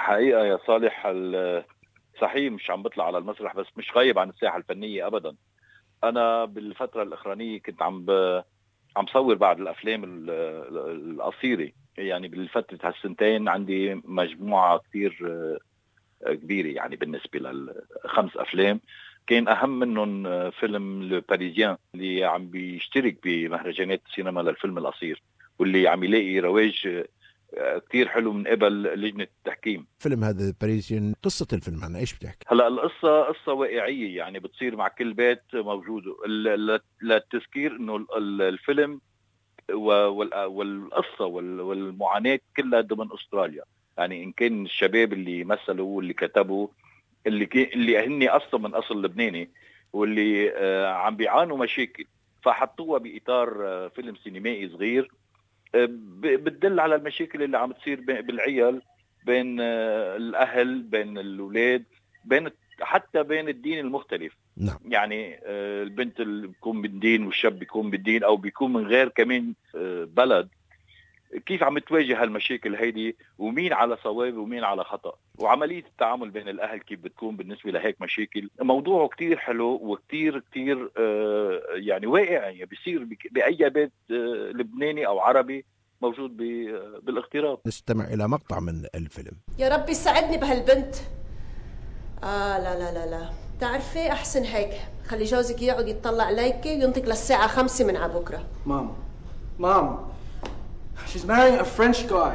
الحقيقة يا صالح صحيح مش عم بطلع على المسرح، بس مش غايب عن الساحة الفنية أبدا. أنا بالفترة الأخرانية كنت عم صور بعض الأفلام القصيرة. يعني بالفترة هالسنتين عندي مجموعة كتير كبيرة، يعني بالنسبة ل5 أفلام. كان أهم منهم فيلم لو باريزيان اللي عم بيشترك بمهرجانات السينما للفيلم القصير، واللي عم يلاقي رواج كتير حلو من قبل لجنة التحكيم. فيلم هذا باريزيان، قصة الفيلم عن ايش بتحكي؟ هلا القصة قصة واقعية، يعني بتصير مع كل بيت موجود. للتذكير انه الفيلم والقصة والمعاناة كلها ضمن استراليا. يعني ان كان الشباب اللي مثلوا واللي كتبوا اللي هن اصلا من اصل لبناني، واللي عم بيعانوا مشاكل، فحطوها باطار فيلم سينمائي صغير بتدل على المشاكل اللي عم تصير بالعيال، بين الاهل، بين الاولاد، حتى بين الدين المختلف. نعم. يعني البنت اللي بيكون بالدين والشاب بيكون بالدين او بيكون من غير كمان بلد، كيف عم تواجه هالمشاكل هيدي، ومين على صواب ومين على خطأ، وعملية التعامل بين الأهل كيف بتكون بالنسبة لهيك مشاكل. موضوعه كتير حلو وكتير كتير يعني واقعي، بيصير بأي بيت لبناني أو عربي موجود بالاغتراب. نستمع إلى مقطع من الفيلم. يا ربي ساعدني بهالبنت. لا لا لا لا، تعرفي أحسن هيك، خلي جوزك يقعد يتطلع عليكي وينطق للساعة 5 من عبكرة. Mom, she's marrying a French guy.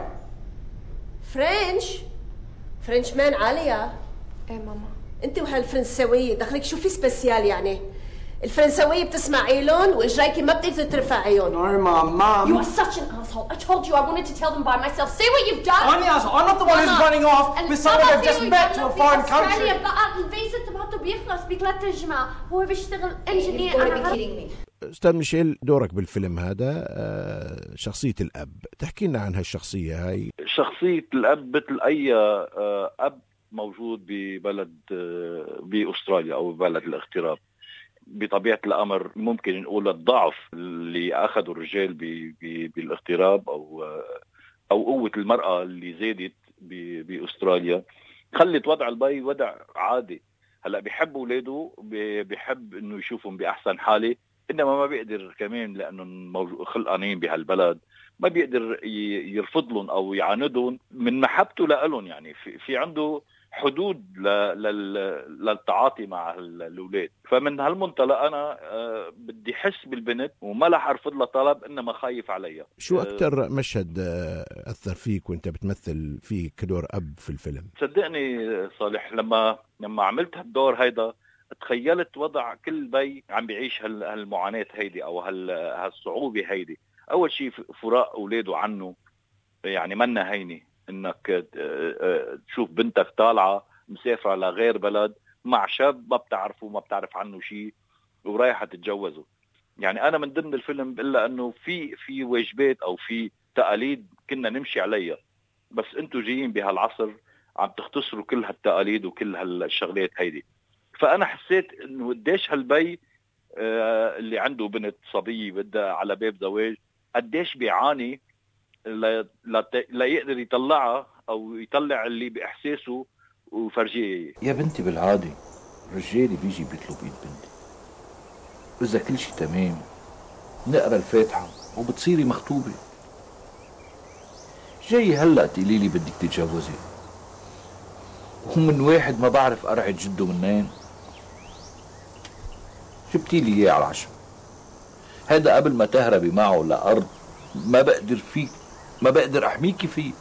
فرنش مان عالية. ايه ماما. انت وهالفرنساوية دخلك شو في سبيسيال يعني؟ الفرنساوية بتسمعي لهم واجريكي ما بتقدر ترفعيهم. No, Mom. You are such an asshole. I told you I wanted to tell them by myself. See what you've done? I'm the asshole. I'm not the one who's running off with someone they've just met to a foreign country. الفيزا تبعته بيخلص ب3 أجمع. هو بيشتغل انجينير. You've got to be kidding me. أستاذ ميشيل، دورك بالفيلم هذا شخصية الأب، تحكي لنا عن هالشخصية هاي. شخصية الأب مثل أي أب موجود ببلد بأستراليا أو بلد الاغتراب. بطبيعة الأمر ممكن نقول الضعف اللي أخذوا الرجال بالاغتراب أو قوة المرأة اللي زادت بأستراليا خلت وضع البي وضع عادي. هلأ بيحب أولاده، بيحب إنه يشوفهم بأحسن حالة، إنما ما بيقدر كمان لأنه خلقانين بهالبلد ما بيقدر يرفض لهم أو يعاندهم من محبته لهم. يعني في عنده حدود للتعاطي مع الأولاد. فمن هالمنطلق أنا بدي حس بالبنت وما رح أرفض لها طلب، إنما خايف عليها. شو أكتر مشهد أثر فيك وأنت بتمثل فيه كدور أب في الفيلم؟ صدقني صالح، لما عملت هالدور هيدا تخيلت وضع كل بي عم بيعيش هالمعاناة هيدي أو هالصعوبة هيدي. أول شيء فراق أولاده عنه، يعني منا هيني انك تشوف بنتك طالعة مسافرة لغير بلد مع شاب ما بتعرفه وما بتعرف عنه شيء ورايحة تتجوزه. يعني انا من ضمن الفيلم بقول انه في واجبات او في تقاليد كنا نمشي عليها، بس انتوا جايين بهالعصر عم تختصروا كل هالتقاليد وكل هالشغلات هيدي. فانا حسيت انه قديش هالبي اللي عنده بنت صبية بدها على باب زواج قديش بيعاني لا يقدر يطلعها او يطلع اللي باحساسه وفرجيه. يا بنتي بالعادي رجالي بيجي بيطلب ايد بنتي، واذا كل شيء تمام نقرا الفاتحه وبتصيري مخطوبه. جاي هلا تقولي لي بدك تتجوزي ومن واحد ما بعرف قرعه جده منين. جبتي لي اياه على العشاء، هذا قبل ما تهربي معه لأرض ما بقدر احميكي فيه.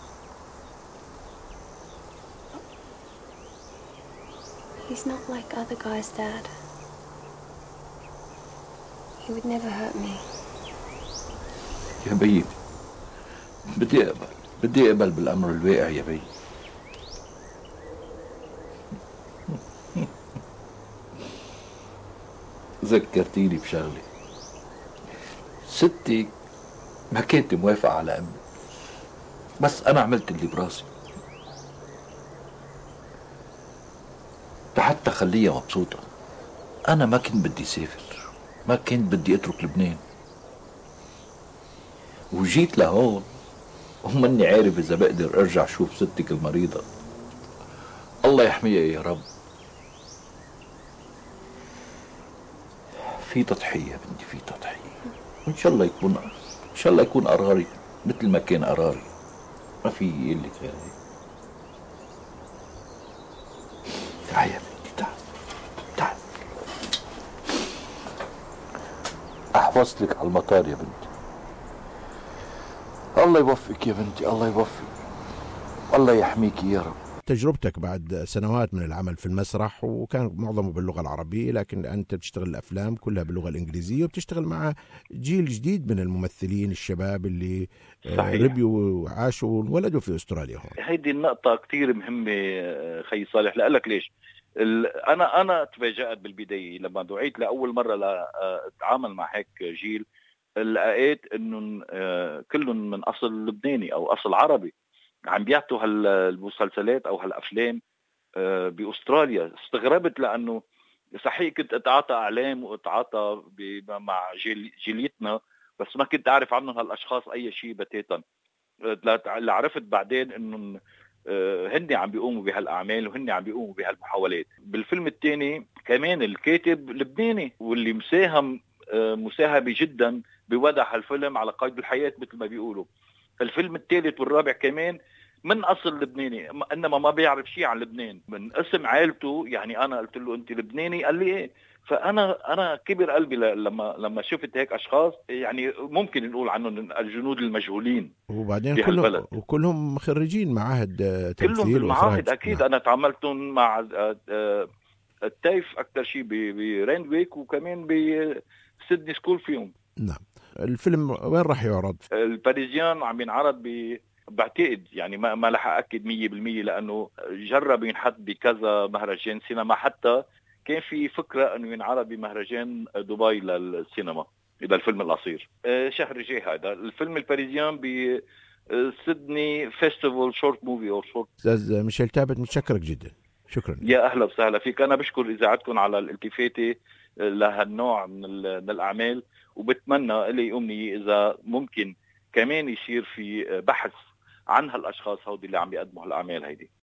He's not like other guys, Dad. He would never hurt me. يا بيي بدي اقبل بالامر الواقع يا بيي. ذكرتيني بشغلة، ستي ما كنت موافقة على أمي، بس أنا عملت اللي براسي حتى خليها مبسوطة. أنا ما كنت بدي سافر، ما كنت بدي أترك لبنان، وجيت لهون وماني عارف إذا بقدر أرجع شوف ستك المريضة. الله يحميها يا رب. في تضحية بنتي، في تضحية، وإن شاء الله يكون قراري مثل ما كان قراري، ما في يقول لك غير هيك. تعال يا بنتي، تعال أحفظ لك على المطار يا بنتي. الله يوفقك يا بنتي، الله يوفقك، الله يحميك يا رب. تجربتك بعد سنوات من العمل في المسرح، وكان معظمه باللغة العربية، لكن أنت بتشتغل الأفلام كلها باللغة الإنجليزية، وبتشتغل مع جيل جديد من الممثلين الشباب اللي ربيوا وعاشوا وولدوا في أستراليا. هون هيدي النقطة كتير مهمة خي صالح. لأقلك ليش أنا تفاجأت بالبداية لما دعيت لأول مرة لأتعامل مع هيك جيل، لقيت إنه كلهم من أصل لبناني أو أصل عربي عم بيعطوا هالمسلسلات أو هالأفلام بأستراليا. استغربت لأنه صحيح كنت أتعاطى أعلام وأتعاطى مع جيليتنا، بس ما كنت أعرف عنهم هالأشخاص أي شيء بتاتا. اللي عرفت بعدين إنه هن عم بيقوموا بهالأعمال وهن عم بيقوموا بهالمحاولات. بالفيلم الثاني كمان الكاتب لبناني، واللي مساهم مساهمة جدا بوضع هالفيلم على قيد الحياة مثل ما بيقولوا. الفيلم الثالث والرابع كمان من أصل لبناني، إنما ما بيعرف شيء عن لبنان، من اسم عائلته. يعني أنا قلت له أنت لبناني؟ قال لي إيه. فأنا كبر قلبي لما شفت هيك أشخاص، يعني ممكن نقول عنهم الجنود المجهولين. وبعدين كلهم خريجين معاهد تمثيل كلهم بالمعاهد أكيد. نعم. أنا تعاملتهم مع التايف أكثر شيء بريندويك، وكمان بسيدني سكول فيهم. نعم. الفيلم وين راح يعرض؟ الباريزيان عم ينعرض بعتقد، يعني ما رح أكد 100%، لأنه جرب ينحط بكذا مهرجان سينما، حتى كان في فكرة أنه ينعرض بمهرجان دبي للسينما إذا الفيلم القصير شهر الجاي. هذا الفيلم الباريزيان بسيدني فيستيفال شورت موفي أو شورت. أستاذ ميشيل تابت، متشكرك جدا. شكرا. يا أهلا وسهلا فيك. أنا بشكر إذاعتكم على الالتفاتة لهالنوع من الأعمال، وبتمنى لي أمنية إذا ممكن كمان يصير في بحث عن هالأشخاص هودي اللي عم بيقدموا هالأعمال هيدي.